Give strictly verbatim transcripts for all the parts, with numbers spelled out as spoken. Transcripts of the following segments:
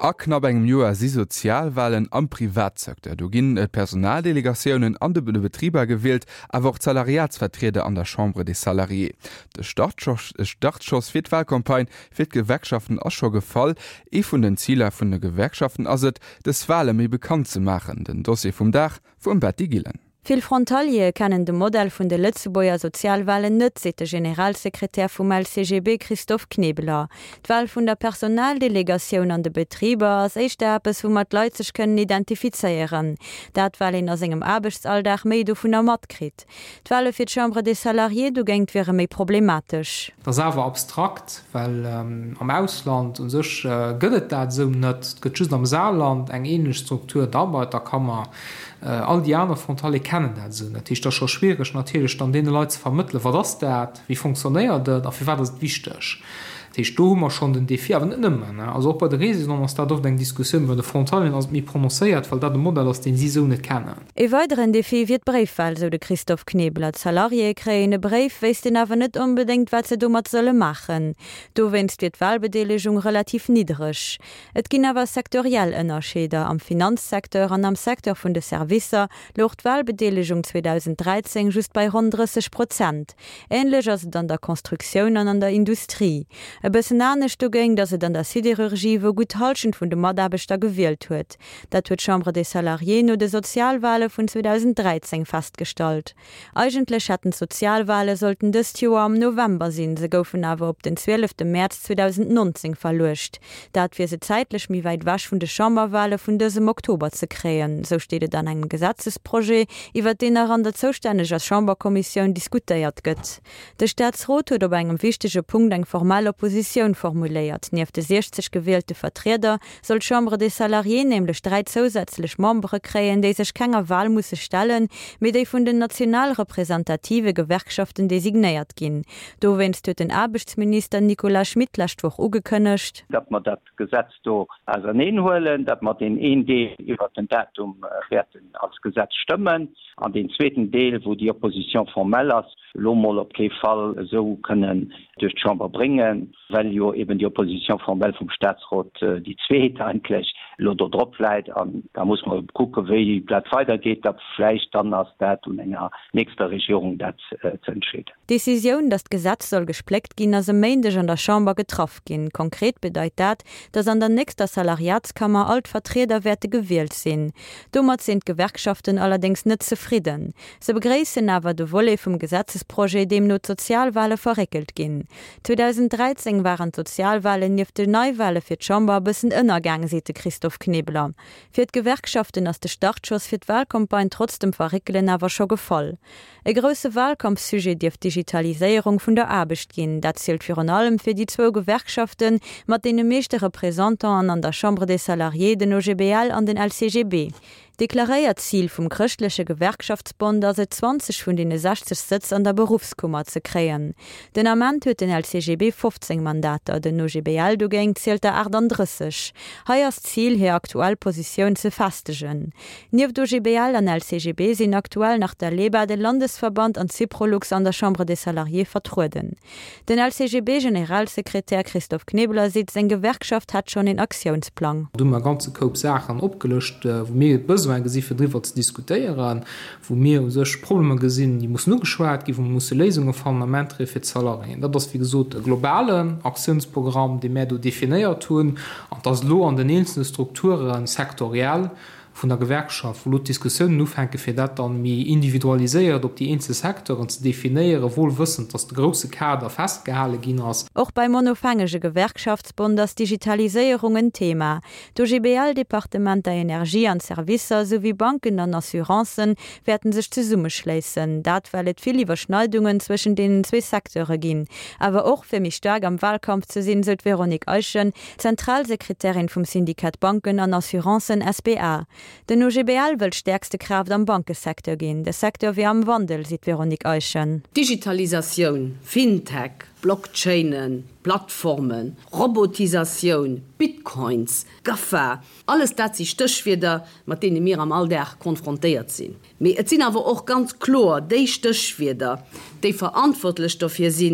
A knapp engem Joer si Sozialwahlen am Privatsektor. Du ginn et Personaldelegationioen an de Betrieber gewählt, awer auch Salariatsvertreter an der Chambre des Salariés. De Startschoss fir d'Wahlkampagne fir Gewerkschaften as scho gefall, e vun den Zieler vun de Gewerkschaften aset, des Wale méi bekannt ze machen, den Dossier vum Dach vum Betty Gillen. Vill Frontalie kennen de Modell vun de Lëtzebauer Sozialwahlen net, se de Generalsekretär vum L C G B Christoph Knebler. D'Wahl vun der Personaldelegatioun an de Betrieber ass Eichterpes vu mat Leitzech kënnen identifizeieren. Dat war en ass engem Abechtsalldach méi do vun der Mat krit. D'Wahle fir d'Chambre des Salariés du géngt wäre méi problematisch. Das awer abstrakt, weil ähm, am Ausland und sech äh, gëtt dat so net gët am Saarland eng enlech Struktur dabei, da kann man äh, all die anderen Frontale kennen dat so. Dat ist das schon schwierig natürlich dann den Leute vermitteln, was das dat, wie funktioniert dat, wie war das wichtig. Immer schon den Defi immer also bei der Resi da doch den Diskussion über de Frontalen als mir prononcéiert, weil da de Modell aus den sie so net kennen. E weiteren Defi wird Brieffall so de Christoph Knebler Salarié kräne Brief weist den awer net unbedingt wat ze dummer solle machen. Du wennst wird Wahlbedelegung relativ niedrig. Et ginn awer sektoriell ënnerscheder am Finanzsektor an am Sektor vun de Servicer locht Wahlbedelegung zweitausenddreizehn just bei hundertzig Prozent. Ähnlich as an der Konstruktion an an der Industrie. E bëssen anecht du géng, dat se an der Siderurgie wo gut Halschen vun de Madabeter gewählt huet. Dat huet Chambre des Salariés no de Sozialwale vun zweitausenddreizehn feststalt. Eigentlech hatten Sozialwale sollten dës Joer am November sinn, se goufen awer op den zwölften März zweitausendneunzehn verlucht. Dat fir se zeitlech mi weit wasch vun de Chamberwale vun dësem Oktober ze kreen. So steet an engem Gesetzesproje, iwwer den er an der zoustänneg als Chamberkommission diskutéiert gëtt. De Staatsrot huet op engem wichtege Punkt eng formale Opposition formuliert. Nief de sechzig gewählte Vertreter soll Chambre des Salariés nämlich drei zusätzlich Membre kreen, die sich keiner Wahl musse stellen, mit die von den nationalrepräsentative Gewerkschaften designiert gin. Du wennst du den Arbeitsminister Nicolas Schmidt lastwoch ugekönnecht. Dat man dat Gesetz do als anholen, dat man den en Deel über den Datum werden als Gesetz stimmen, an den zweiten Deel, wo die Opposition formell ist, Lomo op ke Fall so können durch die Chamber bringen, weil jo eben die Opposition formell vom Staatsrat äh, die zweite eigentlich oder Dropfleit an. Da muss man gucken, wie das weitergeht, dat vielleicht dann als dat und enger nächster Regierung dat äh, zu entscheiden. Decision, das Gesetz soll gespleckt gehen, als meindig an der Chamber getroffen gehen. Konkret bedeutet dat, dass an der nächster Salariatskammer Altvertreterwerte gewählt sind. Dummer sind Gewerkschaften allerdings nicht zufrieden. Sie begrüßen aber die Wolle vom Gesetzesprojekt, dem nur Sozialwahlen verreckelt gehen. zweitausenddreizehn waren Sozialwahlen nie die Neuwahlen für die Chamber bisschen innergang, sagte Christoph Knebler. Für die Gewerkschaften als der Startschuss für die Wahlkampagne trotzdem verreckeln aber schon gefallen. Ein grosses Wahlkampfsujet die Digitalisierung von der Arbeit gehen. Das zählt vor allem für die zwei Gewerkschaften, mit denen meisten Repräsentanten an der Chambre des Salariés, den O G B L und den L C G B. Deklaréiert Ziel vum christliche Gewerkschaftsbund as se zwanzig vun den sechzig Sitz an der Berufskummer ze kreen. Den Amment huet den L C G B fünfzehn Mandater, den O G B L dugéng zielelt der achtunddreißig. Heiers Ziel her aktuell Position ze festigen. Nieef d'O G B L an L C G B sinn aktuell nach der Leber den Landesverband an Ciprolux an der Chambre des Salariés vertruden. Den L C G B Generalsekretär Christoph Knebler sieht, sein Gewerkschaft hat schon den Aktionsplan. Du ma ganze Koop Sachen opgelöscht, wo mir fir zu diskutieren, wo mir sech Probleme gesinn, die muss nur geschwert gi, wo muss Lesungen fundamentre fir Salarien. Dat das wie gesot globalen Aktionsprogramm, de mehr du definiiert tun, an das Lo an den einzelnen Strukturen sektoriell von der Gewerkschaft, wo Diskussionen aufhängen für das dann mehr individualisiert, ob die einzelnen Sektoren zu definieren, wohl wissend, dass der große Kader festgehalten ging. Auch beim monofängischen Gewerkschaftsbund ist Digitalisierung ein Thema. Das O G B L-Departement der Energie und Services sowie Banken und Assuranzen werden sich zusammenschließen. Das weil es viele Überschneidungen zwischen den zwei Sektoren gehen. Aber auch für mich stark am Wahlkampf zu sehen, soll Veronique Euschen, Zentralsekretärin vom Syndikat Banken und Assuranzen S B A. Den O G B L will stärkste Kraft am Bankensektor gehen. Der Sektor wie am Wandel, sieht Veronique Euschen. Digitalisation, Fintech, Blockchainen, Plattformen, Robotisation, Bitcoins, GAFA, alles das sich Stöchwider, mit denen wir am Alltag konfrontiert sind. Aber es sind aber auch ganz klar, die Stöchwider, die verantwortlich dafür sind,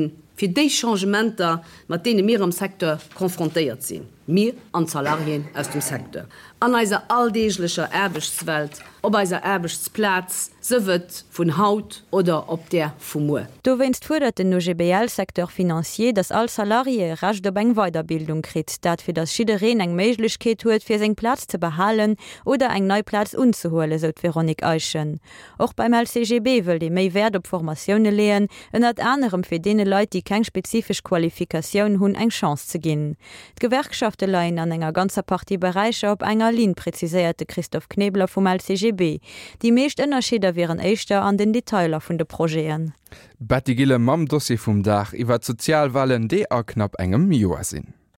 für die Changementer, mit denen wir am Sektor konfrontiert sind. Wir an Salarien aus dem Sektor. An einer alltäglicher Erbechtswelt, ob einer Erbechtsplatz, so wird von Haut oder ob der vom Moor. Du wennst fordert den G B L-Sektor finanziell, dass all Salarie rasch der Bank Weiterbildung kriegt, dat für das Schiedereen eng Möglichkeit huet, für seinen Platz zu behalten oder eng neuen Platz unzuholen, so Veronik Eichen. Auch beim L C G B will die mehr Wert auf Formationen lehen und hat anderem für denen Leute, die keine spezifische Qualifikation haben, eine Chance zu gehen. Die Gewerkschaften leihen an einer ganzen Partie Bereiche auf einer Linie, präzisierte Christoph Knebler vom L C G B. Die meisten Unterschiede wären echter an den Detailer von den Projekten. Battigille Mam Dossier vom Dach iwwer Sozialwahlen, die a knapp engem Joer sinn.